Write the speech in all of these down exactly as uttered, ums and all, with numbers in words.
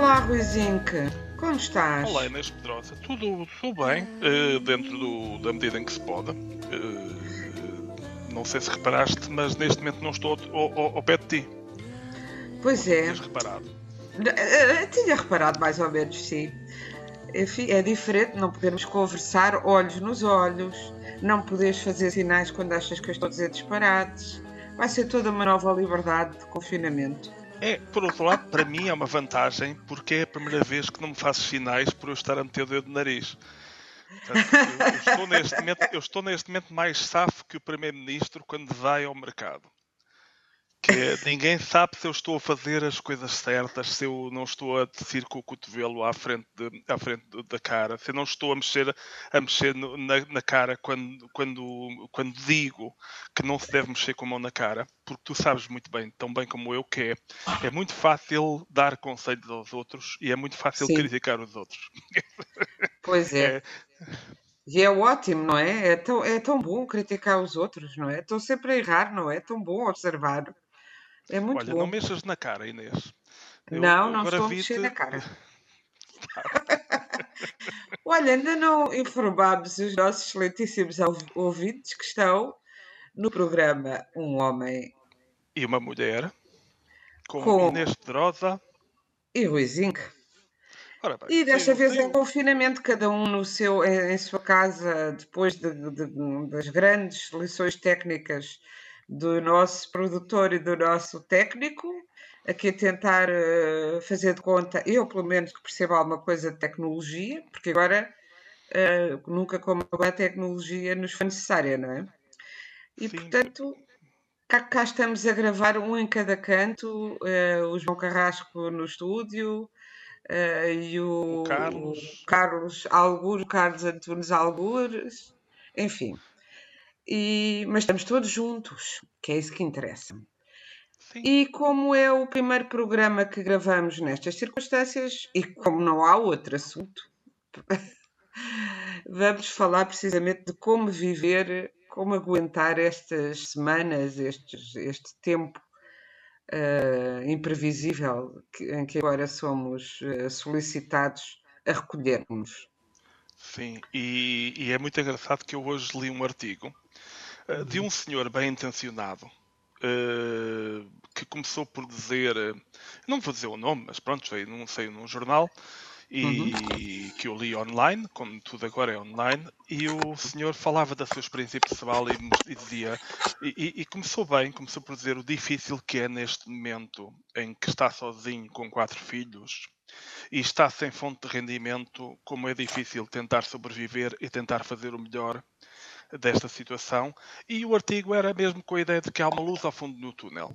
Olá, Ruizinho, como Olá, estás? Inês Pedrosa. Tudo, tudo bem, eh, dentro do- da medida em que se pode. Eh, não sei se reparaste, mas neste momento não estou ao, ao- ao pé de ti. Ou Pois tu é, tinhas reparado. eh, eh, tinha reparado mais ou menos, sim. Enfim, é diferente, não podemos conversar olhos nos olhos, não podes fazer sinais quando achas que eu estou a dizer disparates. Vai ser toda uma nova liberdade de confinamento. É, por outro lado, para mim é uma vantagem, porque é a primeira vez que não me fazes sinais por eu estar a meter o dedo no nariz. Portanto, eu, eu estou neste momento, eu estou neste momento mais safo que o Primeiro-Ministro quando vai ao mercado. Que é, ninguém sabe se eu estou a fazer as coisas certas, se eu não estou a descer com o cotovelo à frente, de- à frente de- da cara, se eu não estou a mexer, a mexer no- na, na cara quando, quando, quando digo que não se deve mexer com a mão na cara, porque tu sabes muito bem, tão bem como eu, que é, é muito fácil dar conselhos aos outros e é muito fácil Sim, criticar os outros. pois É, é. E é ótimo, não é? É tão, é tão bom criticar os outros, não é? Estão sempre a errar, não é? É tão bom observar. É muito olha, não bom. mexas na cara, Inês. Eu Não, eu não agora estou a mexer vi-te. na cara. Olha, ainda não informámos os nossos excelentíssimos ouv- ouvintes que estão no programa Um Homem E uma mulher com com Inês Pedrosa. e Ruizinho. Ora bem, E desta saiu, vez em saiu. confinamento, cada um no seu, em, em sua casa, depois de- de- das grandes lições técnicas do nosso produtor e do nosso técnico, aqui a tentar eh, fazer de conta, eu pelo menos que percebo alguma coisa de tecnologia, porque agora eh, nunca como agora a tecnologia nos foi necessária, não é? E Sim, sim. portanto, cá, cá estamos a gravar um em cada canto, eh, o João Carrasco no estúdio, eh, e O o, o Carlos. Carlos Algures, o Carlos Antunes Algures, enfim. E, mas estamos todos juntos, que é isso que interessa. Sim. E como é o primeiro programa que gravamos nestas circunstâncias, e como não há outro assunto, vamos falar precisamente de como viver, como aguentar estas semanas, estes, este tempo eh, imprevisível que- em que agora somos eh, solicitados a recolhermos. Sim. E, e é muito engraçado que eu hoje li um artigo eh, de um senhor bem intencionado eh, que começou por dizer, eh, não vou dizer o nome, mas pronto, veio num, saiu num jornal Uhum. e que eu li online, como tudo agora é online, e o senhor falava da sua experiência pessoal e, mos- e dizia, e, e- e começou bem, começou por dizer o difícil que é neste momento em que está sozinho com quatro filhos e está sem fonte de rendimento, como é difícil tentar sobreviver e tentar fazer o melhor desta situação. E o artigo era mesmo com a ideia de que há uma luz ao fundo do túnel.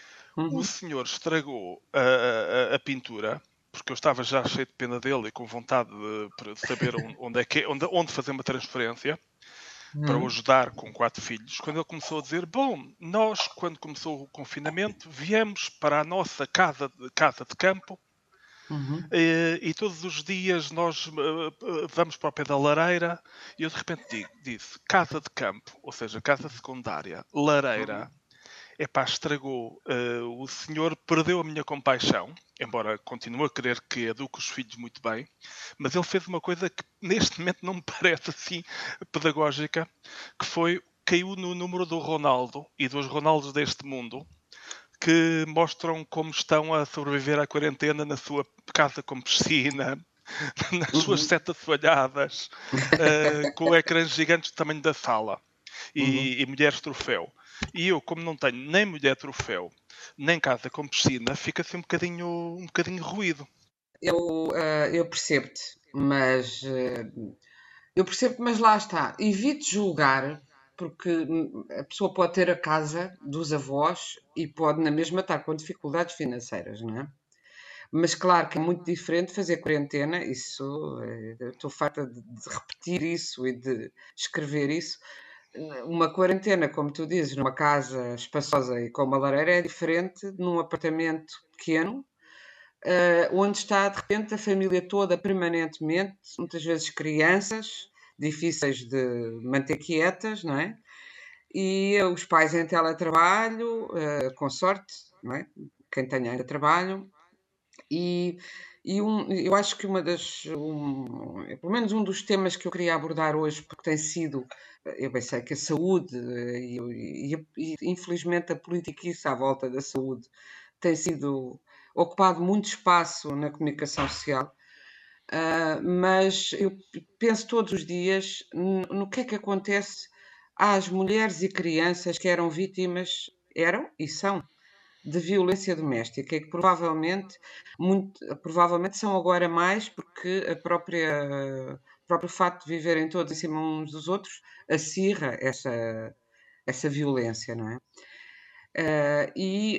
O Uhum. senhor estragou a, a- a pintura, porque eu estava já cheio de pena dele e com vontade de, para saber onde, onde é que, é- onde, onde fazer uma transferência para o Uhum. ajudar com quatro filhos, quando ele começou a dizer: Bom, nós, quando começou o confinamento, viemos para a nossa casa de, casa de campo Uhum. eh, e todos os dias nós eh, eh, vamos para o pé da lareira. E eu de repente digo, disse: Casa de campo, ou seja, casa secundária, lareira. Epá, estragou. Eh, o senhor perdeu a minha compaixão, embora continue a querer que eduque os filhos muito bem, mas ele fez uma coisa que neste momento não me parece assim pedagógica, que foi, caiu no número do Ronaldo e dos Ronaldos deste mundo, que mostram como estão a sobreviver à quarentena na sua casa com piscina, nas suas Uhum. sete assoalhadas, eh, com ecrãs gigantes do tamanho da sala Uhum. e, e mulheres troféu. E eu, como não tenho nem mulher troféu, nem casa com piscina, fica assim um bocadinho, um bocadinho ruído. Eu, eh, eu percebo-te, mas eh, eu percebo, mas lá está. Evite julgar, porque hum, a pessoa pode ter a casa dos avós e pode na mesma estar com dificuldades financeiras, não é? Mas claro que é muito diferente fazer quarentena, isso, eh, eu estou farta de, de repetir isso e de escrever isso. Uma quarentena, como tu dizes, numa casa espaçosa e com uma lareira é diferente de num apartamento pequeno, eh, onde está de repente a família toda permanentemente, muitas vezes crianças, difíceis de manter quietas, não é? E os pais em teletrabalho, eh, com sorte, não é? Quem tem ainda trabalho, e, E um, eu acho que uma das, um, pelo menos um dos temas que eu queria abordar hoje, porque tem sido, eu bem sei que a saúde eh, e, e- e, infelizmente a politiquice à volta da saúde tem sido ocupado muito espaço na comunicação social, ah, mas eu penso todos os dias no, no que é que acontece às mulheres e crianças que eram vítimas, eram e são de violência doméstica e que provavelmente, muito, provavelmente são agora mais porque a própria, o próprio facto de viverem todos em cima uns dos outros acirra essa, essa violência, não é? Uh, e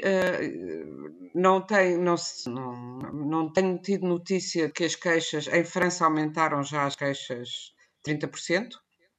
uh, não, tem, não, se, não, não tenho tido notícia de que as queixas, em França aumentaram já as queixas trinta por cento.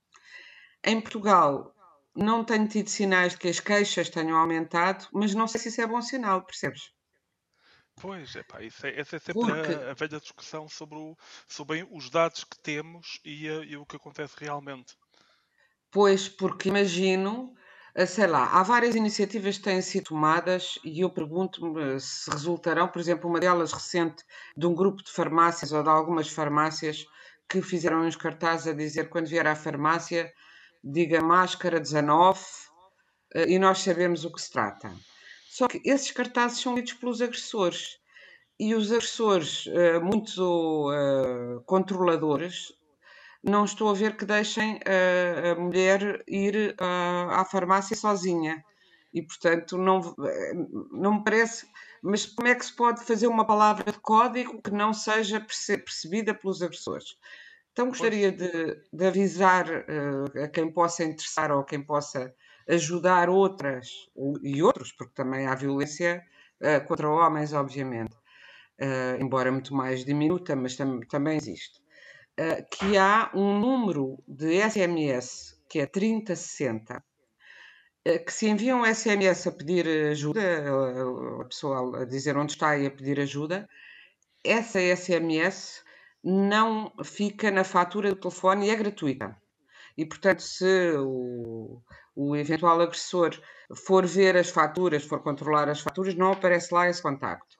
Em Portugal não tenho tido sinais de que as queixas tenham aumentado, mas não sei se isso é bom sinal, percebes? Pois, epá, isso é, essa é sempre Porque, a, a velha discussão sobre, o, sobre os dados que temos e, a- e o que acontece realmente. pois, porque imagino, eh, sei lá, há várias iniciativas que têm sido tomadas e eu pergunto-me se resultarão, por exemplo, uma delas recente de um grupo de farmácias ou de algumas farmácias que fizeram uns cartazes a dizer quando vier à farmácia, diga máscara dezanove, eh, e nós sabemos o que se trata. Só que esses cartazes são lidos pelos agressores e os agressores, eh, muito eh, controladores, não estou a ver que deixem a, a mulher ir à, à farmácia sozinha. E, portanto, não, não me parece. Mas como é que se pode fazer uma palavra de código que não seja perce- percebida pelos agressores? Então, Pois, gostaria de, de avisar uh, a quem possa interessar ou a quem possa ajudar outras e outros, porque também há violência uh, contra homens, obviamente, uh, embora muito mais diminuta, mas tam também existe. Uh, que há um número de S M S que é trinta sessenta, uh, que se envia um S M S a pedir ajuda, a, a pessoa a dizer onde está e a pedir ajuda, essa S M S não fica na fatura do telefone e é gratuita. E, portanto, se o, o eventual agressor for ver as faturas, for controlar as faturas, não aparece lá esse contacto.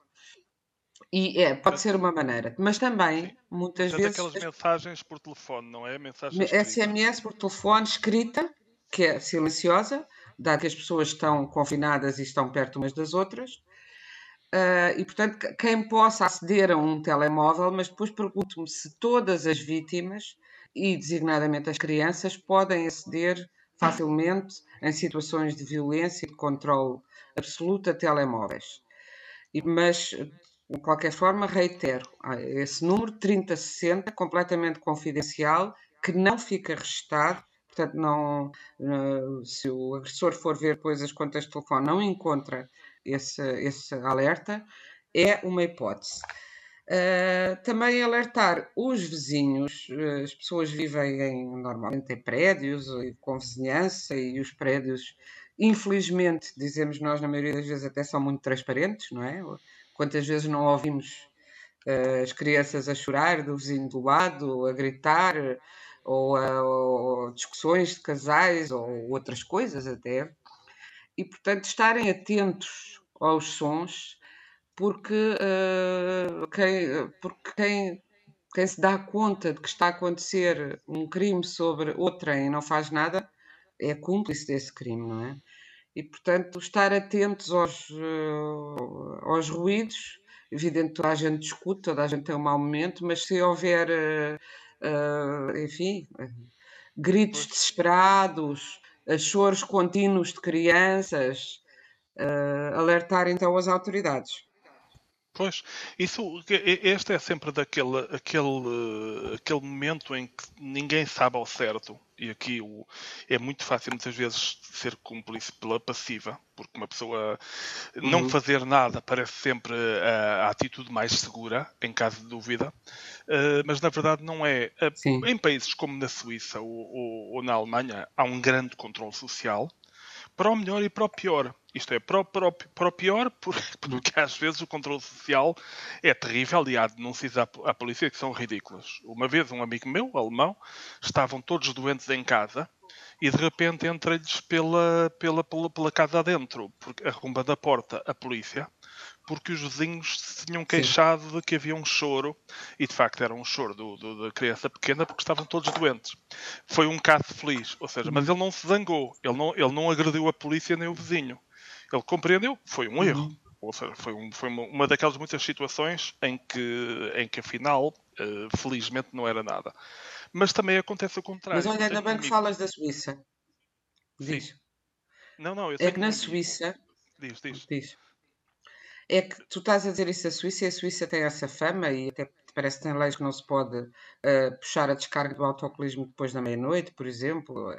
E é, pode ser portanto, uma maneira. Mas sim. também, muitas Portanto, vezes, aquelas mensagens por telefone, não é? Mensagem escrita. S M S por telefone escrita, que é silenciosa, dado que as pessoas estão confinadas e estão perto umas das outras, uh, e portanto quem possa aceder a um telemóvel, mas depois pergunto-me se todas as vítimas, e designadamente as crianças, podem aceder facilmente em situações de violência e de controle absoluto a telemóveis. E, mas, de qualquer forma, reitero, esse número trinta sessenta, completamente confidencial, que não fica registado, portanto, não, se o agressor for ver depois as contas de telefone, não encontra esse, esse alerta, é uma hipótese. Uh, também alertar os vizinhos, uh, as pessoas vivem em, normalmente em prédios com vizinhança e os prédios, infelizmente, dizemos nós na maioria das vezes até são muito transparentes, não é? Quantas vezes não ouvimos uh, as crianças a chorar do vizinho do lado, a gritar, ou, a, ou discussões de casais ou outras coisas até, e portanto estarem atentos aos sons porque, uh, quem, porque quem, quem se dá conta de que está a acontecer um crime sobre outrem e não faz nada é cúmplice desse crime, não é? E, portanto, estar atentos aos, uh, aos ruídos. Evidente que toda a gente discute, toda a gente tem um mau momento, mas se houver, uh, uh, enfim, gritos Pois. desesperados, choros contínuos de crianças, uh, alertar então as autoridades. Pois, isso, este é sempre daquele aquele, aquele momento em que ninguém sabe ao certo, e aqui o, é muito fácil muitas vezes ser cúmplice pela passiva, porque uma pessoa não Uhum. fazer nada parece sempre a, a atitude mais segura, em caso de dúvida, uh, mas na verdade não é. Sim. Em países como na Suíça ou, ou, ou na Alemanha há um grande controle social, para o melhor e para o pior. Isto é, para o, para o, para o pior, porque às vezes o controle social é terrível e há denúncias à, à polícia que são ridículas. Uma vez um amigo meu, alemão, estavam todos doentes em casa e de repente entra-lhes pela, pela, pela, pela casa adentro, porque arrombando a porta a polícia, porque os vizinhos se tinham Sim. queixado de que havia um choro, e de facto era um choro do, do- da criança pequena porque estavam todos doentes. Foi um caso feliz, ou seja, mas Uhum. ele não se zangou, ele não, ele não agrediu a polícia nem o vizinho. Ele compreendeu que foi um erro. Uhum. Ou seja, foi, um, foi uma, uma daquelas muitas situações em que, em que afinal, eh, felizmente, não era nada. Mas também acontece o Mas contrário. olha, ainda Tenho um bem que amigo. falas da Suíça. Sim. Diz. Não, não, eu É que tenho um na amigo. Suíça, Diz, diz. diz. É que tu estás a dizer isso da Suíça e a Suíça tem essa fama e até parece que tem leis que não se pode eh, puxar a descarga do autocolismo depois da meia-noite, por exemplo.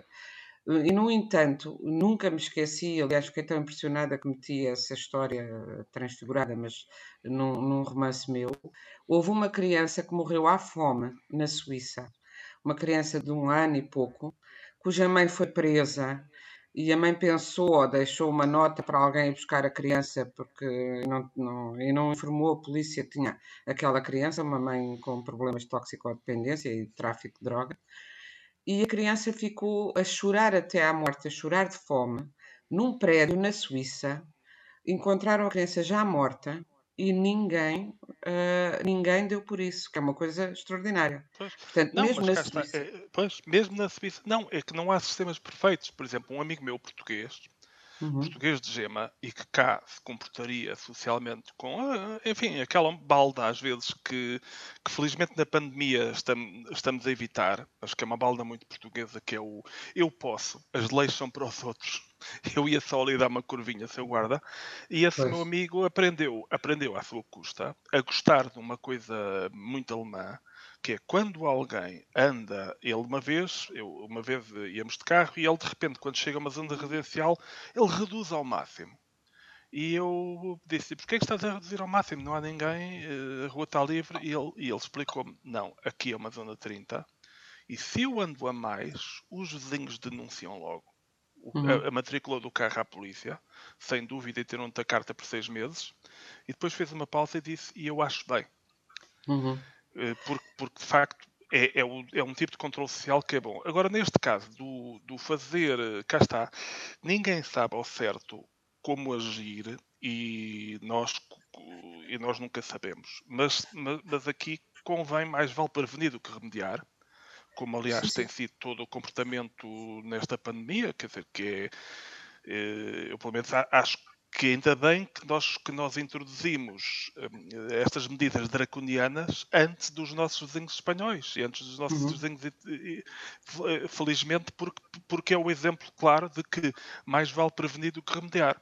E, no entanto, nunca me esqueci, aliás, fiquei tão impressionada que meti essa história eh, transfigurada, mas num, num romance meu. Houve uma criança que morreu à fome na Suíça, uma criança de um ano e pouco, cuja mãe foi presa e a mãe pensou ou deixou uma nota para alguém ir buscar a criança porque não, não, e não informou a polícia que tinha aquela criança, uma mãe com problemas de toxicodependência e de tráfico de droga. E a criança ficou a chorar até à morte, a chorar de fome, num prédio na Suíça. Encontraram a criança já morta e ninguém, ah, ninguém deu por isso, que é uma coisa extraordinária. Pois. Portanto, Não, mesmo mas na cá está. Suíça. É, pois, mesmo na Suíça. Não, é que não há sistemas perfeitos. Por exemplo, um amigo meu português, Uhum, português de gema, e que cá se comportaria socialmente com, ah, enfim, aquela balda às vezes que, que felizmente na pandemia estamos, estamos a evitar, mas que é uma balda muito portuguesa, que é o eu posso, as leis são para os outros. Eu ia só ali dar uma curvinha, seu guarda. E esse meu pois. amigo aprendeu, aprendeu à sua custa a gostar de uma coisa muito alemã, que é quando alguém anda, ele uma vez, eu uma vez íamos de carro e ele de repente quando chega a uma zona residencial, ele reduz ao máximo. E eu disse, porquê é que estás a reduzir ao máximo? Não há ninguém, eh, a rua está livre. E ele, e ele explicou-me, não, aqui é uma zona trinta e se eu ando a mais, os vizinhos denunciam logo. O- Uhum, A, a matrícula do carro à polícia, sem dúvida, e tiram-te a carta por seis meses. E depois fez uma pausa e disse, e eu acho bem. uhum. Eh, porque, porque de facto é, é, o- é um tipo de controle social que é bom. Agora, neste caso do, do fazer, eh, cá está, ninguém sabe ao certo como agir e nós, e nós nunca sabemos. Mas, mas, mas aqui convém mais vale prevenir do que remediar, como Sim, aliás tem sim. sido todo o comportamento nesta pandemia, quer dizer, que é, eh, eu pelo menos a- acho que ainda bem que nós, que nós introduzimos eh, estas medidas draconianas antes dos nossos vizinhos espanhóis e antes dos nossos Uhum. vizinhos, e- e- e- felizmente, porque, porque é o exemplo claro de que mais vale prevenir do que remediar.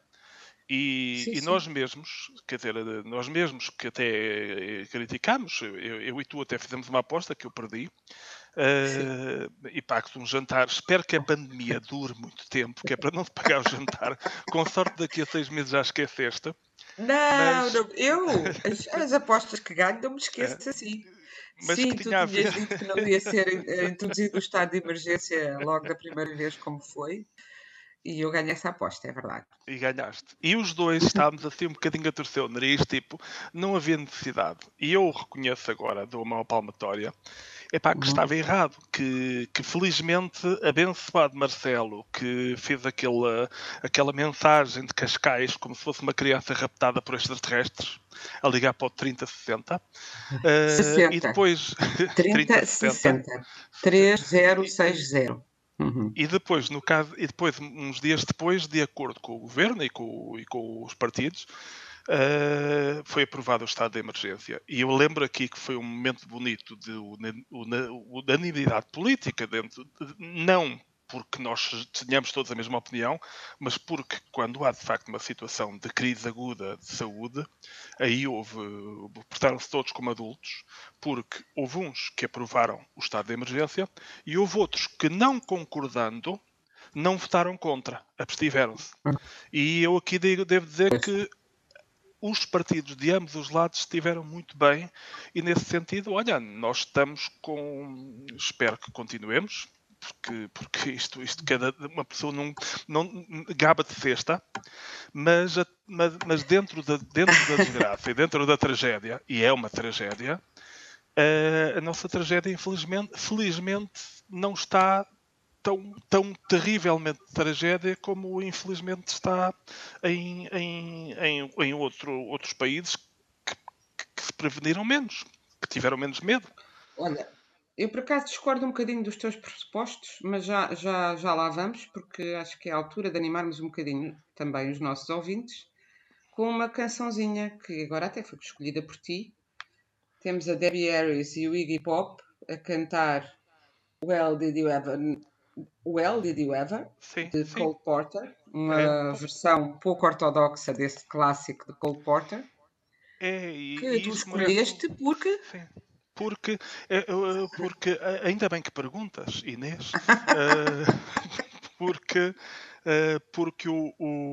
E, Sim, e sim. nós mesmos, quer dizer, nós mesmos que até criticamos, eu, eu e tu até fizemos uma aposta que eu perdi, Sim. Uh, e pago-te um jantar. Espero que a pandemia dure muito tempo, que é para não te pagar o jantar. Com sorte, daqui a seis meses já esqueceste. Não, Mas, não, eu, as, as apostas que ganho, não me esqueço uh, assim. mas que Sim, tu tinha a ver. tinhas dito que não ia ser eh, introduzido o estado de emergência logo da primeira vez, como foi, e eu ganhei essa aposta, é verdade. E ganhaste. E os dois estávamos assim um bocadinho a torcer o nariz, tipo, não havia necessidade. E eu reconheço agora, dou uma palmatória, epá, que Uhum. estava errado, que, que felizmente abençoado Marcelo, que fez aquela, aquela mensagem de Cascais como se fosse uma criança raptada por extraterrestres, a ligar para o trinta sessenta, uh, e sessenta, depois trinta trinta, sessenta, sessenta, três zero e, seis zero. Uhum. e depois, no caso, e depois, uns dias depois, de acordo com o governo e com, e com os partidos, uh, foi aprovado o estado de emergência. E eu lembro aqui que foi um momento bonito de unanimidade política dentro, de, não porque nós tenhamos todos a mesma opinião, mas porque quando há de facto uma situação de crise aguda de saúde, aí houve, portaram-se todos como adultos, porque houve uns que aprovaram o estado de emergência e houve outros que, não concordando, não votaram contra, abstiveram-se. E eu aqui digo, devo dizer Pois. que os partidos de ambos os lados estiveram muito bem e nesse sentido, olha, nós estamos com, espero que continuemos, porque, porque isto, isto cada uma pessoa não, não gaba de cesta, mas, a- mas, mas dentro, da, dentro da desgraça e dentro da tragédia, e é uma tragédia, a, a nossa tragédia infelizmente felizmente não está tão, tão terrivelmente tragédia como infelizmente está em, em, em, em outro, outros países que, que, que se preveniram menos, que tiveram menos medo. Olha, eu por acaso discordo um bocadinho dos teus pressupostos, mas já, já, já lá vamos, porque acho que é a altura de animarmos um bocadinho também os nossos ouvintes com uma cançãozinha que agora até foi escolhida por ti. Temos a Debbie Harris e o Iggy Pop a cantar Well Did You Ever, well, Did You Ever, Sim, de sim. Cole Porter, É, uma versão pouco ortodoxa desse clássico de Cole Porter, é e, que e tu isso começa. escolheste porque Sim. Porque, é, é, porque ainda bem que perguntas, Inês, uh, porque, uh, porque o,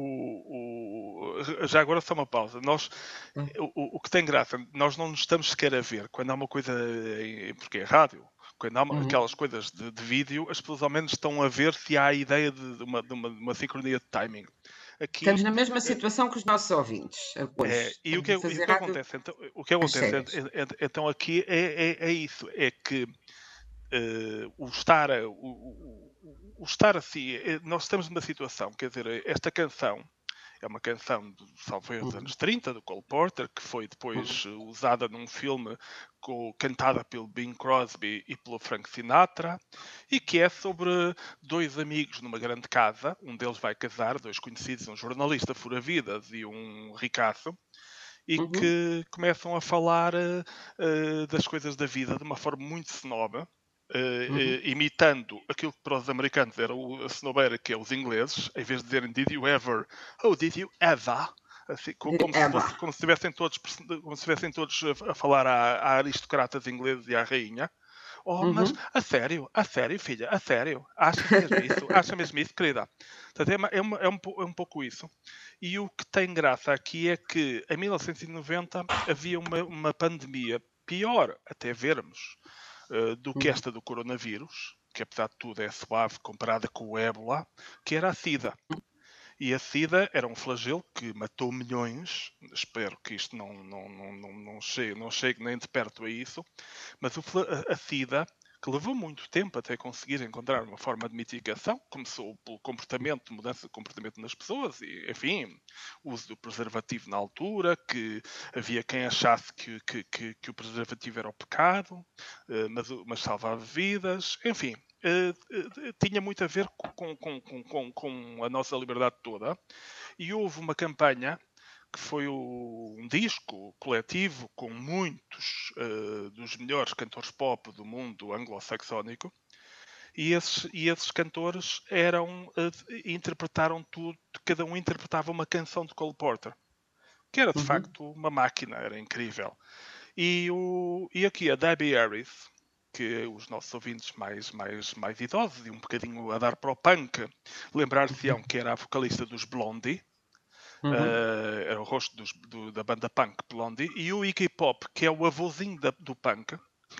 o, o, já agora só uma pausa. Nós, o, o que tem graça, nós não nos estamos sequer a ver quando há uma coisa em, porque é rádio. Quando há uma, uhum. aquelas coisas de, de vídeo, as pessoas ao menos estão a ver se há a ideia de, de, uma, de, uma, de uma sincronia de timing. Aqui, Estamos na mesma situação que os nossos ouvintes é, hoje. e o Estamos que, a e o fazer que rádio acontece então, o que às acontece cegas. então aqui é, é, é isso, é que Uh, o estar o, o, o estar assim, nós estamos numa situação, quer dizer, esta canção é uma canção do, salvo erro, dos anos trinta, do Cole Porter, que foi depois uh, usada num filme com, cantada pelo Bing Crosby e pelo Frank Sinatra, e que é sobre dois amigos numa grande casa, um deles vai casar, dois conhecidos, um jornalista fura-vidas e um ricaço, e Uhum. que começam a falar uh, uh, das coisas da vida de uma forma muito snoba, uh, Uhum. uh, imitando aquilo que para os americanos era o, a snobeira, que é os ingleses, em vez de dizerem did you ever, oh did you ever, assim, como, como, se fosse, como se estivessem todos, como se estivessem todos a, a falar à, à aristocratas ingleses e à rainha. Oh, Uhum. mas a sério, a sério, filha, a sério, achas mesmo isso? Achas mesmo isso, querida? Portanto, é, uma, é, uma, é, um, é um pouco isso. E o que tem graça aqui é que em mil novecentos e noventa havia uma, uma pandemia pior, até vermos, uh, do que esta do coronavírus, que apesar de tudo é suave comparada com o ébola, que era a SIDA. E a SIDA era um flagelo que matou milhões. Espero que isto não, não, não, não, não, chegue, não chegue nem de perto a isso. Mas o, a, a SIDA, que levou muito tempo até conseguir encontrar uma forma de mitigação, começou pelo comportamento, mudança de comportamento nas pessoas, e, enfim, o uso do preservativo na altura, que havia quem achasse que, que, que, que o preservativo era o pecado, mas, mas salvava vidas, enfim. Uh, uh, tinha muito a ver com, com, com, com, com a nossa liberdade toda, e houve uma campanha que foi o, um disco coletivo com muitos uh, dos melhores cantores pop do mundo anglo-saxónico, e esses, e esses cantores eram uh, interpretaram tudo, cada um interpretava uma canção de Cole Porter, que era de uhum. facto uma máquina, era incrível. E, o, e aqui a Debbie Harris, que os nossos ouvintes mais, mais, mais idosos e um bocadinho a dar para o punk lembrar-se-ão que era a vocalista dos Blondie, uhum. uh, era o rosto dos, do, da banda punk Blondie, e o Iggy Pop, que é o avôzinho da, do punk.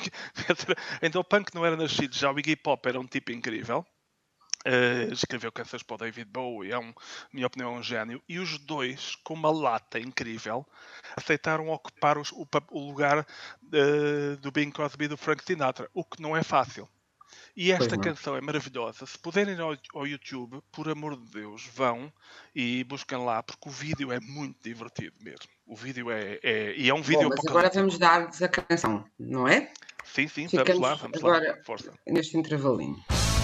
Então o punk não era nascido, já o Iggy Pop era um tipo incrível. Uh, escreveu canções para o David Bowie, é um, na minha opinião, é um gênio. E os dois, com uma lata incrível, aceitaram ocupar os, o, o lugar uh, do Bing Crosby e do Frank Sinatra, o que não é fácil. E esta canção é maravilhosa. Se puderem ir ao, ao YouTube, por amor de Deus, vão e busquem lá, porque o vídeo é muito divertido mesmo. O vídeo é, é e é um vídeo Bom, mas agora vamos dar-vos a canção, não é? Sim, sim, Ficamos vamos lá, vamos agora lá. Força. Neste intervalinho.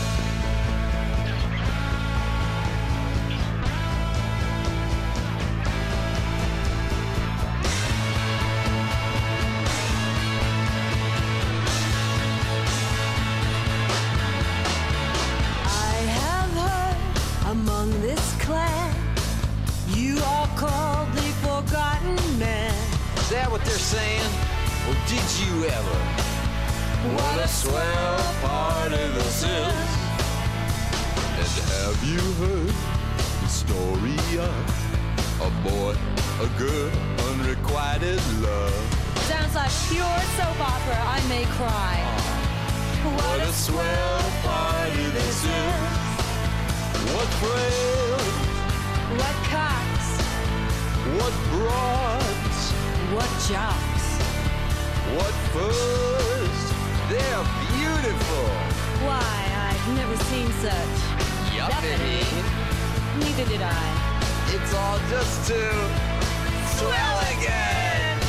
What they're saying? Or did you ever? What a swell party this is. And have you heard the story of a boy, a girl, unrequited love? Sounds like pure soap opera. I may cry. What a swell party this is. What frail? What cocks? What broads? What jocks? What furs? They're beautiful. Why, I've Never seen such. Yuppity. Neither did I. It's all just too swelligant.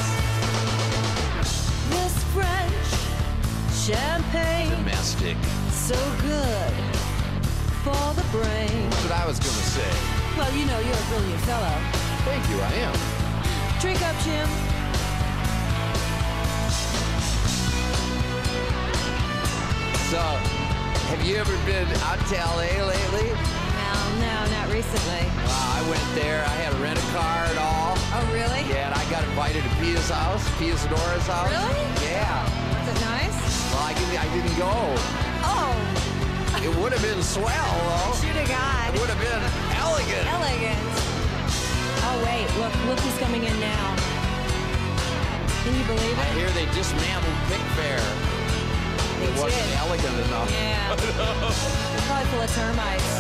This French champagne, Domestic. so good for the brain. That's what I was gonna say. Well, you know, you're a brilliant fellow. Thank you, I am. Drink up, Jim. So, have you ever been out to L A lately? No, no, not recently. Wow, I went there. I had to rent a car and all. Oh, really? Yeah, and I got invited to Pia's house, Pia Zadora's house. Really? Yeah. Was it nice? Well, I didn't, I didn't go. Oh, It would have been swell, though. shoot a God. It would have been elegant. Elegant. Oh, wait, look, look who's coming in now. Can you believe I it? hear they dismantled Pick Fair. They It wasn't did. elegant enough. Yeah. They're probably full of termites.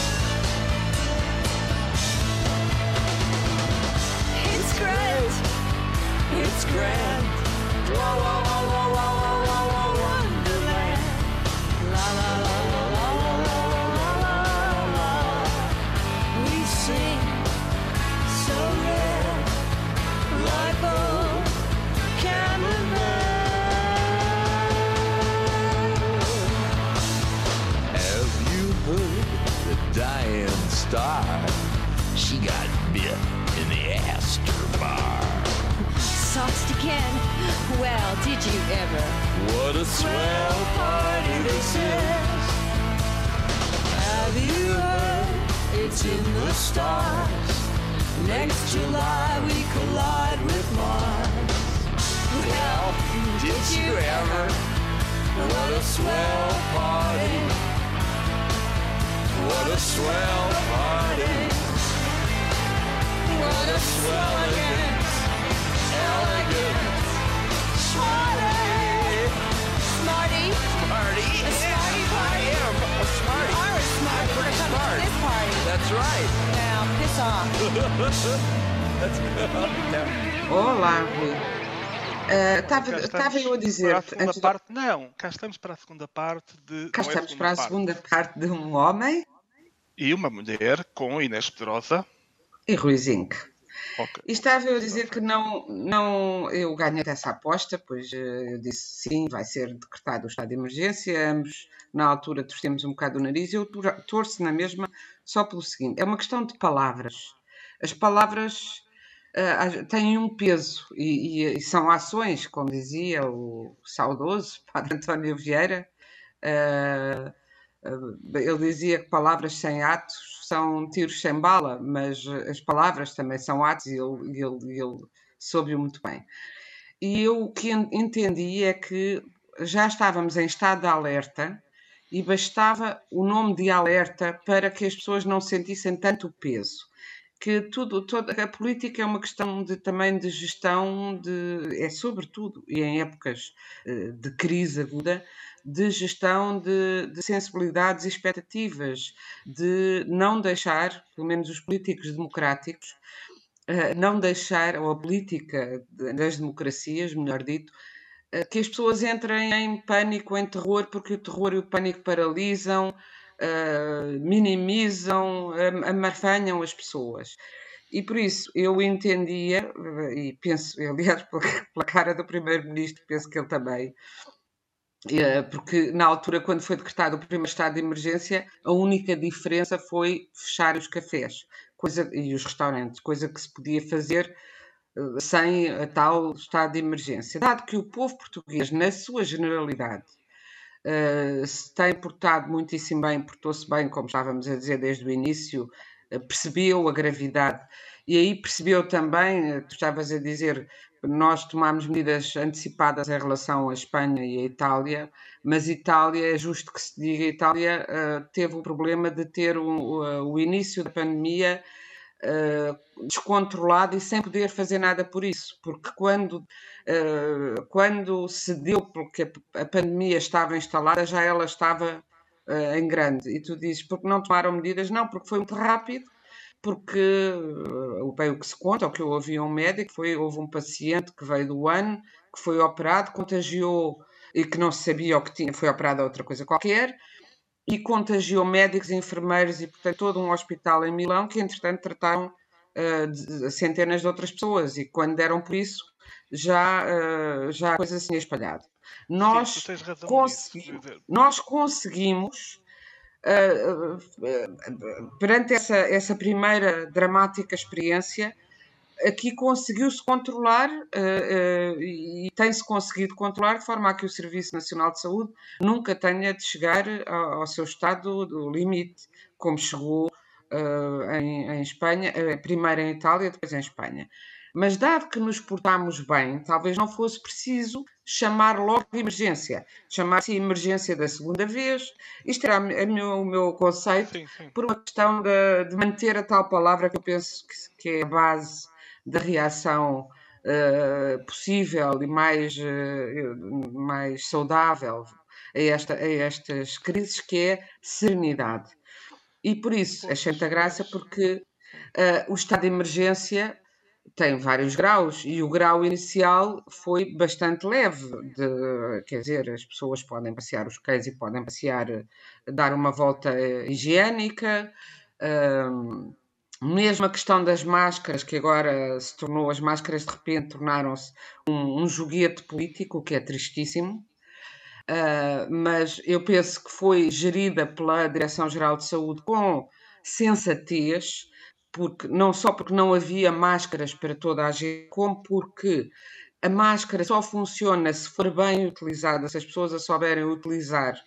It's grand. It's grand. Whoa, whoa, whoa, whoa, whoa, whoa, whoa, whoa, Wonderland. La, la, la, la, la, la, la, la, la, la. We sing so rare, like old Camden Have you heard the dying star? She got bit in the Astor Bar. Sauced again. Well, did you ever? What a swell party this is. Have you heard? It's in the stars. Next July we collide with Mars. Well, Did you ever? What a swell party. What a swell party. what a swell again. Elegant. Smarty. Smarty. Party. A smarty I party. am a smarty. You are a smarty. I'm pretty We're coming smart. to this party. That's right. Now, piss off. That's good. Olá, Rui. Eh, Estava Cá estava estamos eu a para a dizer, segunda antes de- parte. Não, cá estamos para a segunda parte de. cá não é estamos para a parte. segunda parte de um homem E uma mulher com Inês Pedrosa. e Rui Zinc. Ok. E estava eu a dizer que não, não, eu ganhei essa aposta, pois eh, eu disse sim, vai ser decretado o estado de emergência, ambos na altura torcemos um bocado o nariz, eu tor- torço na mesma só pelo seguinte, é uma questão de palavras. As palavras eh, têm um peso e, e- e são ações, como dizia o saudoso Padre António Vieira, eh, eh, ele dizia que palavras sem atos são tiros sem bala, mas eh, as palavras também são atos e ele, e ele, e ele soube-o muito bem. E eu o que en- entendi é que já estávamos em estado de alerta e bastava o nome de alerta para que as pessoas não sentissem tanto o peso. Que tudo, toda a política é uma questão de, também de gestão, de, é sobretudo, e em épocas eh, de crise aguda, de gestão de, de sensibilidades e expectativas, de não deixar, pelo menos os políticos democráticos, eh, não deixar, ou a política de- das democracias, melhor dito, eh, que as pessoas entrem em pânico, em terror, porque o terror e o pânico paralisam, eh, minimizam, am- amarfanham as pessoas. E por isso eu entendia, eh, e penso, aliás, pela, pela cara do Primeiro-Ministro, penso que ele também, eh, porque na altura, quando foi decretado o primeiro estado de emergência, a única diferença foi fechar os cafés coisa, e os restaurantes, coisa que se podia fazer eh, sem a tal estado de emergência. Dado que o povo português, na sua generalidade, eh, se tem portado muitíssimo bem, portou-se bem, como estávamos a dizer desde o início, eh, percebeu a gravidade e aí percebeu também, eh, tu estavas a dizer, nós tomámos medidas antecipadas em relação à Espanha e à Itália, mas Itália, é justo que se diga, Itália eh, teve o problema de ter o, o- o início da pandemia eh, descontrolado e sem poder fazer nada por isso, porque quando, eh, quando se deu porque a, a pandemia estava instalada, já ela estava eh, em grande. E tu dizes, porque não tomaram medidas? Não, porque foi muito rápido, porque eh, bem, o que se conta, o que eu ouvi a um médico, foi houve um paciente que veio do ano, que foi operado, contagiou e que não se sabia o que tinha, foi operado a outra coisa qualquer, e contagiou médicos, enfermeiros e, portanto, todo um hospital em Milão que, entretanto, trataram uh, de, centenas de outras pessoas e quando deram por isso já, uh, já a coisa se tinha espalhado. Sim, tu Nós, tens razão nisso. consegui nós conseguimos, uh, uh, perante essa, essa primeira dramática experiência, aqui conseguiu-se controlar uh, uh, e tem-se conseguido controlar de forma a que o Serviço Nacional de Saúde nunca tenha de chegar ao, ao seu estado do limite, como chegou uh, em, em Espanha, uh, primeiro em Itália, depois em Espanha. Mas dado que nos portámos bem, talvez não fosse preciso chamar logo de emergência, chamar-se emergência da segunda vez. Isto era a meu, o meu conceito, Sim, sim. por uma questão de, de manter a tal palavra que eu penso que, que é a base da reação uh, possível e mais, uh, mais saudável a, esta, a estas crises, que é serenidade. E por isso achei muita graça, porque uh, o estado de emergência tem vários graus e o grau inicial foi bastante leve. De, quer dizer, as pessoas podem passear os cães e podem passear, dar uma volta higiênica. Uh, mesmo a questão das máscaras, que agora se tornou, as máscaras de repente tornaram-se um, um joguete político, o que é tristíssimo. Uh, mas eu penso que foi gerida pela Direção-Geral de Saúde com sensatez, porque, não só porque não havia máscaras para toda a gente, como porque a máscara só funciona se for bem utilizada, se as pessoas a souberem utilizar.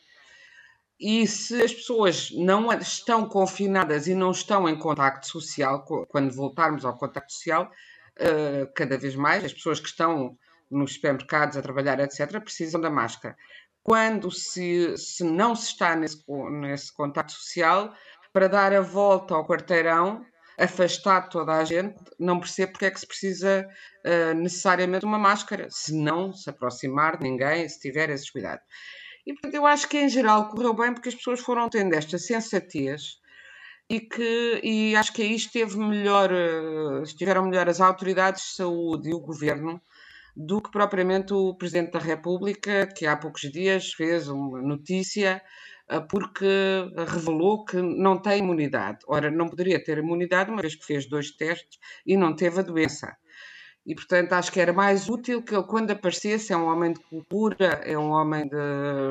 E se as pessoas não estão confinadas e não estão em contacto social, quando voltarmos ao contacto social, uh, cada vez mais, as pessoas que estão nos supermercados a trabalhar, etcétera, precisam da máscara. Quando se, se não se está nesse, nesse contacto social, para dar a volta ao quarteirão, afastar toda a gente, não percebo porque é que se precisa uh, necessariamente uma máscara, se não se aproximar de ninguém, se tiver esses cuidados. E, portanto, eu acho que em geral correu bem, porque as pessoas foram tendo esta sensatez e, que, e acho que aí esteve melhor, estiveram melhor as autoridades de saúde e o governo do que propriamente o Presidente da República, que há poucos dias fez uma notícia porque revelou que não tem imunidade. Ora, não poderia ter imunidade, uma vez que fez dois testes e não teve a doença. E, portanto, acho que era mais útil que ele, quando aparecesse, é um homem de cultura, é um homem de,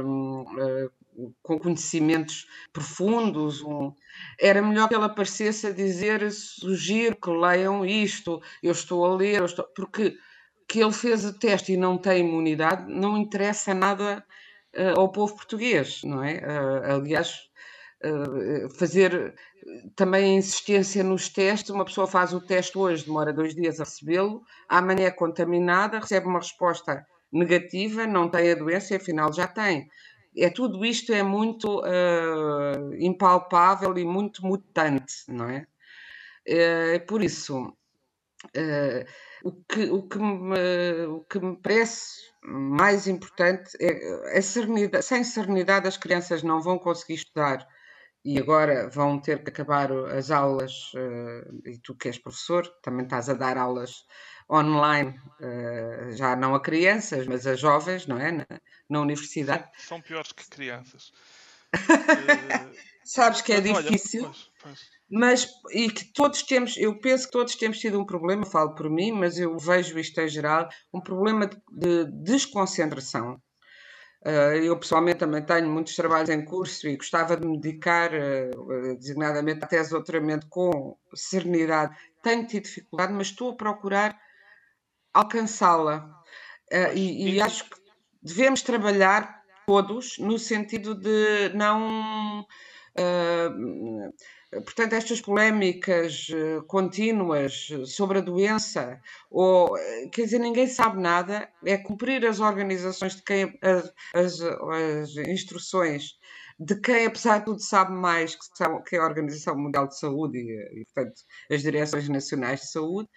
uh, com conhecimentos profundos, um, era melhor que ele aparecesse a dizer: sugiro que leiam isto, eu estou a ler, eu estou... porque que ele fez o teste e não tem imunidade não interessa nada uh, ao povo português, não é? Uh, aliás, uh, fazer também a insistência nos testes, uma pessoa faz o teste hoje, demora dois dias a recebê-lo, amanhã é contaminada, recebe uma resposta negativa, não tem a doença e afinal já tem. É, tudo isto é muito uh, impalpável e muito mutante, não é? É por isso, uh, o, que, o, que me, o que me parece mais importante é a serenidade. Sem serenidade as crianças não vão conseguir estudar. E agora vão ter que acabar as aulas, uh, e tu que és professor, também estás a dar aulas online, uh, já não a crianças, mas a jovens, não é? Na, na universidade. Sim, são piores que crianças. uh, Sabes que é mas, difícil, olha, pois, pois. mas e que todos temos, eu penso que todos temos tido um problema, falo por mim, mas eu vejo isto em geral, um problema de, de desconcentração. Uh, eu pessoalmente também tenho muitos trabalhos em curso e gostava de me dedicar uh, designadamente à tese de doutoramento com serenidade. Tenho tido dificuldade, mas estou a procurar alcançá-la. Uh, e, e acho que devemos trabalhar todos no sentido de não... Uh, portanto, estas polémicas uh, contínuas sobre a doença, ou, quer dizer, ninguém sabe nada, é cumprir as organizações de quem, as, as, as instruções de quem, apesar de tudo, sabe mais, que, são, que é a Organização Mundial de Saúde e, e, portanto, as Direções Nacionais de Saúde,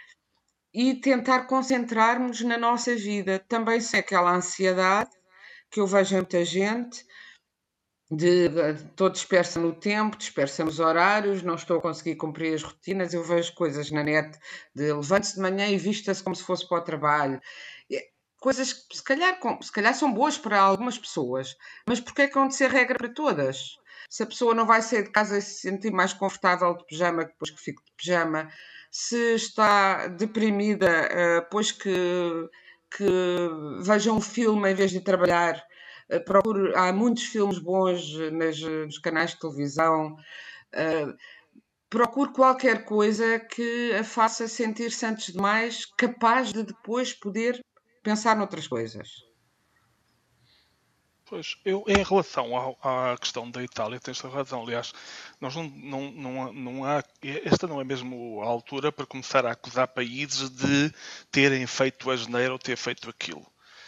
e tentar concentrarmos na nossa vida, também sem aquela ansiedade que eu vejo em muita gente, de, de estou dispersa no tempo, dispersa nos horários, não estou a conseguir cumprir as rotinas. Eu vejo coisas na net de levante-se de manhã e vista-se como se fosse para o trabalho. Coisas que se calhar, se calhar são boas para algumas pessoas, mas porque é que vão de ser regra para todas? se a pessoa não vai sair de casa e se sentir mais confortável de pijama depois que fique de pijama, se está deprimida, uh, pois que, que veja um filme em vez de trabalhar. Uh, procure, há muitos filmes bons nas, nos canais de televisão. Uh, procure qualquer coisa que a faça sentir-se antes de mais capaz de depois poder pensar noutras coisas. Pois, eu, em relação ao, à questão da Itália, tens razão. Aliás, nós não, não, não, não há, esta não é mesmo a altura para começar a acusar países de terem feito a geneira ou ter feito aquilo.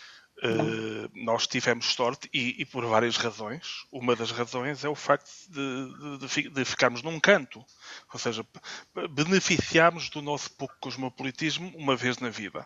Uh, nós tivemos sorte e, e por várias razões. Uma das razões é o facto de, de, de ficarmos num canto, ou seja, beneficiarmos do nosso pouco cosmopolitismo uma vez na vida.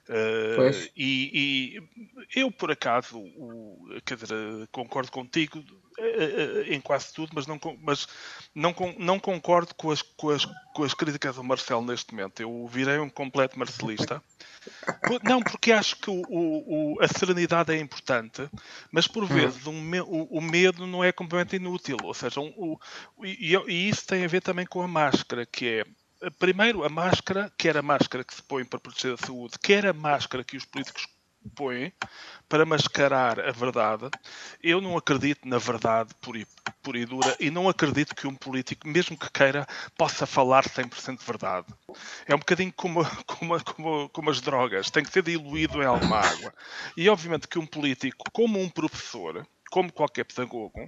Uh, e, e eu, por acaso, o, quer dizer, concordo contigo uh, em quase tudo, mas não, mas não, não concordo com as, com, as, com as críticas do Marcelo neste momento. Eu virei um completo marcelista. Não, porque acho que o, o, a serenidade é importante, mas por vezes um, o, o medo não é completamente inútil. Ou seja, um, o, e, e isso tem a ver também com a máscara, que é primeiro, a máscara, quer a máscara que se põe para proteger a saúde, quer a máscara que os políticos põem para mascarar a verdade. Eu não acredito na verdade pura e, pura e dura e não acredito que um político, mesmo que queira, possa falar cem por cento de verdade. É um bocadinho como, como, como, como as drogas, tem que ser diluído em alguma água. E obviamente que um político, como um professor, como qualquer pedagogo,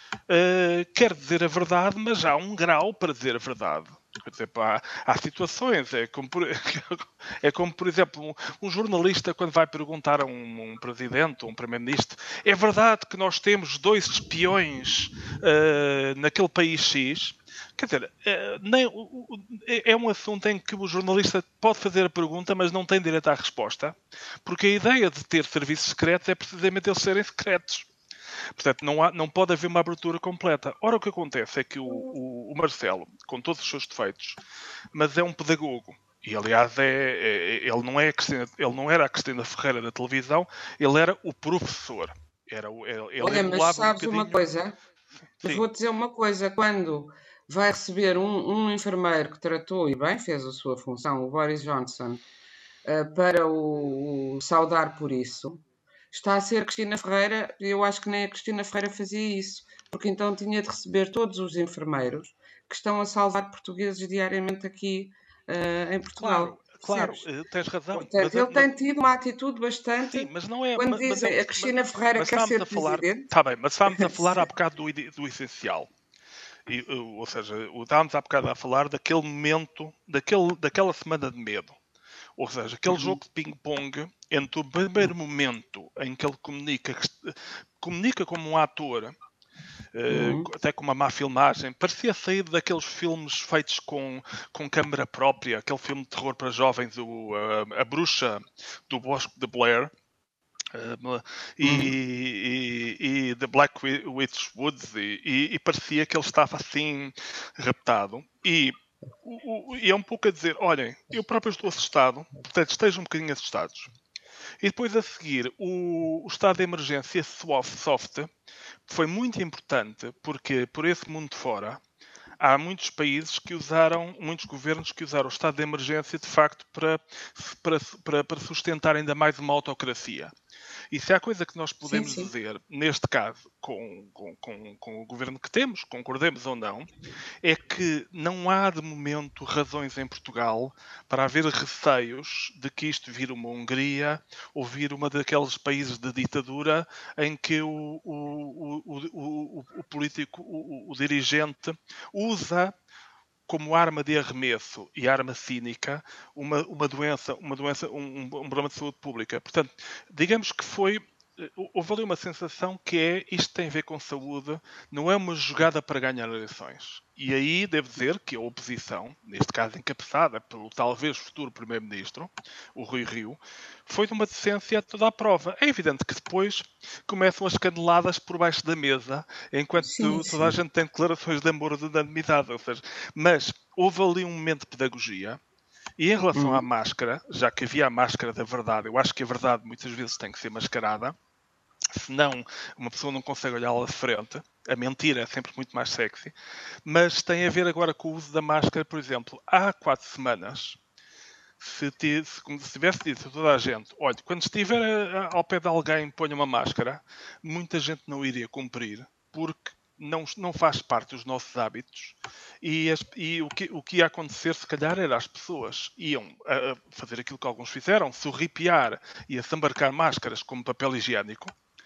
uh, quer dizer a verdade, mas há um grau para dizer a verdade. Por exemplo, há, há situações, é como, por, é como por exemplo, um, um jornalista quando vai perguntar a um, um presidente ou um primeiro-ministro, é verdade que nós temos dois espiões uh, naquele país X? Quer dizer, uh, nem, uh, é um assunto em que o jornalista pode fazer a pergunta, mas não tem direito à resposta, porque a ideia de ter serviços secretos é precisamente eles serem secretos. Portanto, não, há, não pode haver uma abertura completa. Ora, o que acontece é que o, o, o Marcelo, com todos os seus defeitos, mas é um pedagogo. E, aliás, é, é, ele, não é a Cristina, ele não era a Cristina Ferreira da televisão, ele era o professor. Era, ele Olha, mas sabes um uma coisa? Mas vou dizer uma coisa. Quando vai receber um, um enfermeiro que tratou e bem fez a sua função, o Boris Johnson, uh, para o, o saudar por isso, está a ser Cristina Ferreira, eu acho que nem a Cristina Ferreira fazia isso, porque então tinha de receber todos os enfermeiros que estão a salvar portugueses diariamente aqui uh, em Portugal. Claro, claro, tens razão. Portanto, mas, ele mas, tem tido uma atitude bastante... Sim, mas não é... Quando mas, dizem mas, a Cristina mas, Ferreira mas quer ser a falar, presidente... Está bem, mas estávamos a falar há bocado do, do essencial. E, ou seja, estávamos há bocado a falar daquele momento, daquele, daquela semana de medo. Ou seja, aquele uhum. jogo de ping-pong entre o primeiro momento em que ele comunica, comunica como um ator, uhum. uh, até com uma má filmagem, parecia sair daqueles filmes feitos com, com câmara própria, aquele filme de terror para jovens, o, uh, A Bruxa do Bosque de Blair. Uh, e, uhum. e, e The Black Witch Woods e, e, e parecia que ele estava assim raptado e, o, o, e é um pouco a dizer, olhem, eu próprio estou assustado, portanto estejam um bocadinho assustados. E depois a seguir o, o estado de emergência soft foi muito importante porque por esse mundo de fora há muitos países que usaram, muitos governos que usaram o estado de emergência de facto para, para, para, para sustentar ainda mais uma autocracia. E se há coisa que nós podemos sim, sim. dizer, neste caso, com, com, com, com o governo que temos, concordemos ou não, é que não há de momento razões em Portugal para haver receios de que isto vire uma Hungria ou vire uma daqueles países de ditadura em que o, o, o, o, o político, o, o dirigente usa como arma de arremesso e arma cínica uma, uma doença, uma doença um, um problema de saúde pública. Portanto, digamos que foi, houve ali uma sensação que é, isto tem a ver com saúde, não é uma jogada para ganhar eleições. E aí devo dizer que a oposição, neste caso encabeçada pelo talvez futuro primeiro-ministro, o Rui Rio, foi de uma decência toda à prova. É evidente que depois começam as caneladas por baixo da mesa, enquanto sim, sim. toda a gente tem declarações de amor de unanimidade. Ou seja, mas houve ali um momento de pedagogia. E em relação hum. à máscara, já que havia a máscara da verdade, eu acho que a verdade muitas vezes tem que ser mascarada, senão uma pessoa não consegue olhá-la de frente. a mentira é sempre muito mais sexy, mas tem a ver agora com o uso da máscara, por exemplo. Há quatro semanas, se, ti- se como se tivesse dito a toda a gente, olha, quando estiver a- a- ao pé de alguém, ponha uma máscara, muita gente não iria cumprir, porque não, não faz parte dos nossos hábitos. E, as- e o, que, o que ia acontecer, se calhar, era as pessoas iam a- a fazer aquilo que alguns fizeram, sorripiar e a sambarcar máscaras como papel higiênico,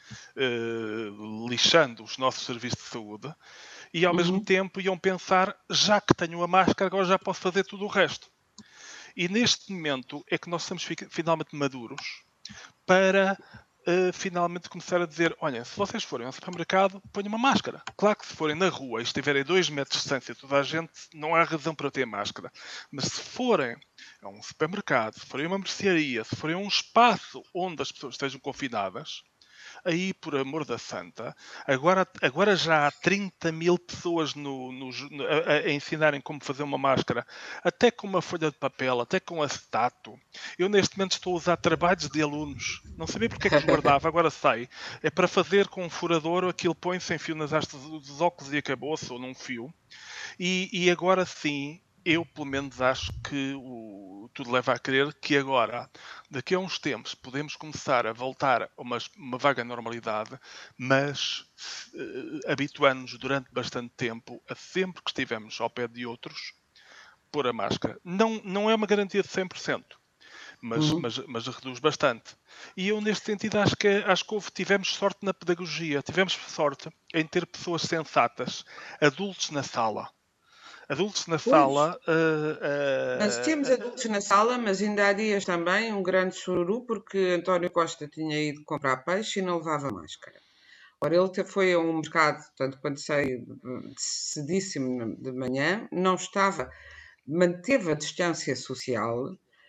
eh, lixando os nossos serviços de saúde, e ao mesmo Uhum. tempo iam pensar, já que tenho a máscara, agora já posso fazer tudo o resto. E neste momento é que nós estamos fica- finalmente maduros para eh, finalmente começar a dizer, olha, se vocês forem ao supermercado, ponham uma máscara. Claro que se forem na rua e estiverem a dois metros de distância de toda a gente, não há razão para ter máscara. Mas se forem a um supermercado, se forem a uma mercearia, se forem a um espaço onde as pessoas estejam confinadas, aí, por amor da santa, agora, agora já há trinta mil pessoas no, no- no- a, a ensinarem como fazer uma máscara, até com uma folha de papel, até com acetato. Eu, neste momento, estou a usar trabalhos de alunos. Não sabia porque é que os guardava, agora sei. É para fazer com um furador, aquilo põe-se em fio nas hastas dos óculos e acabou-se, ou num fio. E, e agora sim, eu pelo menos acho que o, tudo leva a crer que agora, daqui a uns tempos, podemos começar a voltar a uma, uma vaga normalidade, mas eh, habituando-nos durante bastante tempo a sempre que estivermos ao pé de outros, pôr a máscara. Não, não é uma garantia de cem por cento. Mas, Uhum. mas, mas reduz bastante. E eu, neste sentido, acho que, acho que houve, tivemos sorte na pedagogia, tivemos sorte em ter pessoas sensatas, adultos na sala. Adultos na Pois, sala. Uh, nós temos uh, adultos na sala, mas ainda há dias também um grande chururu porque António Costa tinha ido comprar peixe e não levava máscara. Ora, ele te- foi a um mercado, portanto, quando saí hum, cedíssimo de manhã, não estava, manteve a distância social,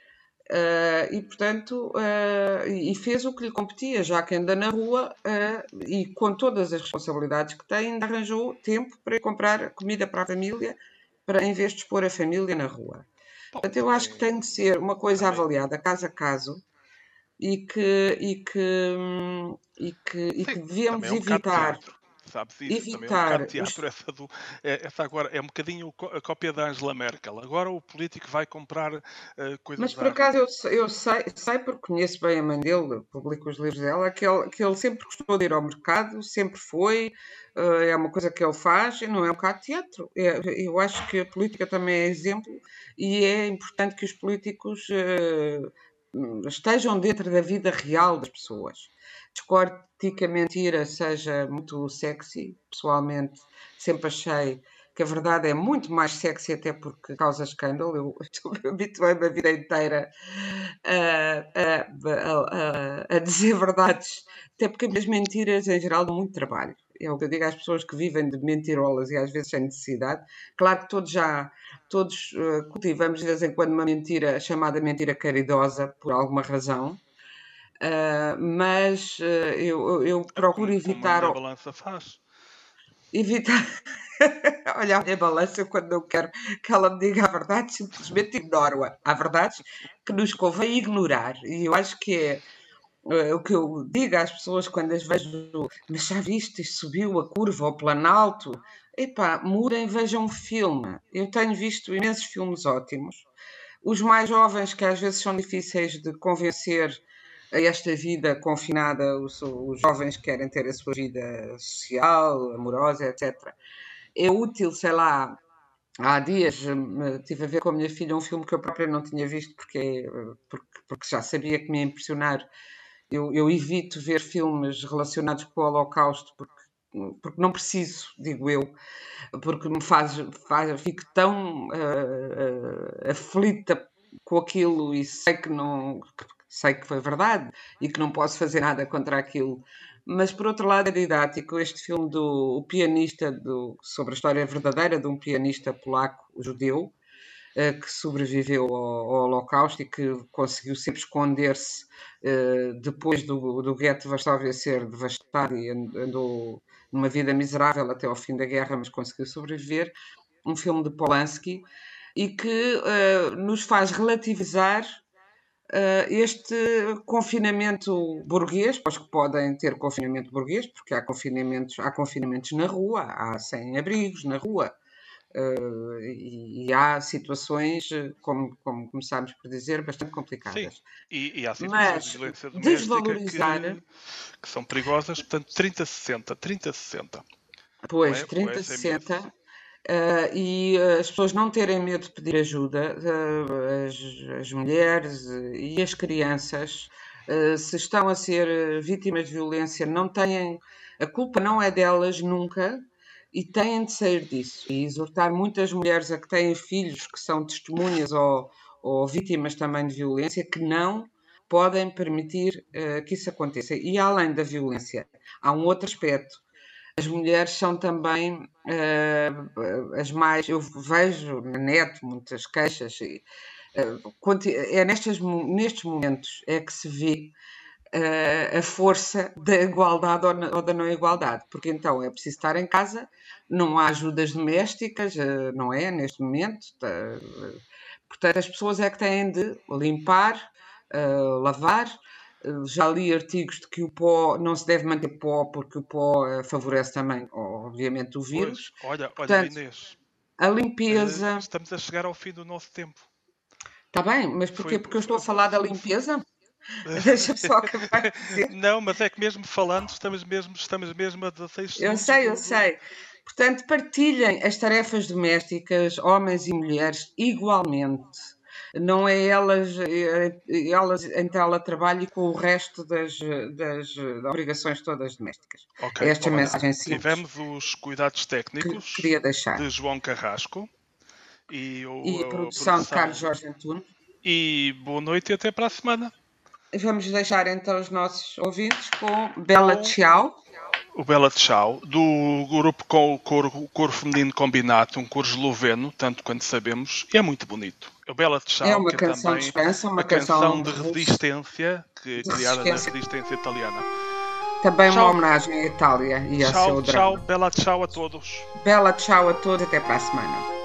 eh, e, portanto, eh, e e fez o que lhe competia, já que anda na rua, eh, e com todas as responsabilidades que tem, ainda arranjou tempo para ir comprar comida para a família, para, em vez de expor a família na rua. bom, Portanto, eu acho que também, tem que ser uma coisa também. avaliada caso a caso e que, e que, hum, e que, e Sim, que também devemos é um bocado de evitar, teatro. Sabes isso? Também é um bocado evitar de os. teatro. Essa, do, é- essa agora é um bocadinho co- a cópia da Angela Merkel. Agora o político vai comprar eh, Mas coisas por à acaso rua. eu, se- eu sei, sei porque conheço bem a mãe dele, publico os livros dela, que ele, que ele sempre gostou de ir ao mercado, sempre foi, eh, é uma coisa que ele faz, e não é um bocado de teatro. É- eu acho que a política também é exemplo e é importante que os políticos eh, estejam dentro da vida real das pessoas. Discordo que a mentira seja muito sexy, pessoalmente sempre achei que a verdade é muito mais sexy, até porque causa escândalo. Eu eu habituei-me a vida inteira a, a- a- a dizer verdades, até porque as mentiras em geral dão muito trabalho. É o que eu digo às pessoas que vivem de mentirolas e às vezes sem necessidade. Claro que todos já todos eh, cultivamos de vez em quando uma mentira chamada mentira caridosa, por alguma razão. Ah, mas eh, eu, eu- eu É procuro como, como a evitar minha balança faz. evitar olhar a minha balança. Eu, quando não quero que ela me diga a verdade, simplesmente ignoro-a. Há verdades que nos convém ignorar. E eu acho que é eh, o que eu digo às pessoas quando as vejo, mas já viste, isto subiu a curva ao Planalto? Epá, mudem, vejam um filme. Eu tenho visto imensos filmes ótimos. Os mais jovens, que às vezes são difíceis de convencer a esta vida confinada, os, os jovens querem ter a sua vida social, amorosa, etcétera. É útil, sei lá, há dias hum, tive a ver com a minha filha um filme que eu própria não tinha visto porque, eh, porque, porque já sabia que me ia impressionar. Eu, eu evito ver filmes relacionados com o Holocausto porque, porque não preciso, digo eu, porque me faz, faz fico tão uh, uh, aflita com aquilo e sei que não sei que foi verdade e que não posso fazer nada contra aquilo. Mas por outro lado é didático este filme do o pianista do, sobre a história verdadeira de um pianista polaco judeu uh, que sobreviveu ao, ao Holocausto e que conseguiu sempre esconder-se uh, depois do, do gueto de Varsóvia ser devastado e andou numa vida miserável até ao fim da guerra, mas conseguiu sobreviver. Um filme de Polanski e que uh, nos faz relativizar uh, este confinamento burguês, pois que podem ter confinamento burguês, porque há confinamentos, há confinamentos na rua, há sem-abrigos na rua, uh, e, e há situações, uh, como, como começámos por dizer, bastante Sim, complicadas. e, e há situações de Mas violência doméstica desvalorizar, que, que são perigosas, portanto, trinta sessenta, trinta sessenta, não pois, é? O trinta S M S. sessenta, Uh, e uh, as pessoas não terem medo de pedir ajuda, uh, as, as mulheres uh, e as crianças, uh, se estão a ser uh, vítimas de violência, não têm, a culpa não é delas nunca, e têm de sair disso. E exortar muitas mulheres a que têm filhos que são testemunhas ou, ou vítimas também de violência, que não podem permitir uh, que isso aconteça. E além da violência, há um outro aspecto. As mulheres são também uh, as mais. Eu vejo na net muitas queixas. E, uh, é nestes, nestes momentos é que se vê uh, a força da igualdade ou, na, ou da não igualdade, porque então é preciso estar em casa, não há ajudas domésticas, uh, não é? Neste momento. Tá, uh, portanto, as pessoas é que têm de limpar, uh, lavar. Já li artigos de que o pó não se deve manter pó porque o pó uh, favorece também, obviamente, o Pois, vírus. olha, olha, Portanto, Inês, a uh, limpeza. estamos a chegar ao fim do nosso tempo. Está bem, mas porquê? Foi, Porque eu estou foi, a falar da foi, limpeza? Deixa-me só acabar de dizer. Não, mas é que mesmo falando, estamos mesmo, estamos mesmo a dezasseis Eu segundos sei, eu do, do... sei. Portanto, partilhem as tarefas domésticas, homens e mulheres, igualmente. Não é elas, elas em teletrabalho e com o resto das, das obrigações todas domésticas. É Ok, esta olha, mensagem simples tivemos os cuidados que técnicos queria deixar. de João Carrasco e E a o, a produção de Carlos produção. Jorge Antunes. E boa noite e até para a semana. Vamos deixar então os nossos ouvintes com Bela Com Tchau. o Bela Tchau, do grupo com o coro, o coro feminino combinado, um coro esloveno, tanto quanto sabemos, e é muito bonito. O Bela É Tchau, uma que é canção de também esperança, uma a canção canção de de, resistência, que é de criada na resistência. resistência italiana. Também uma Tchau, homenagem à Itália e ao tchau, seu tchau, drama. Bela Tchau a todos. Bela Tchau a todos, até para a semana.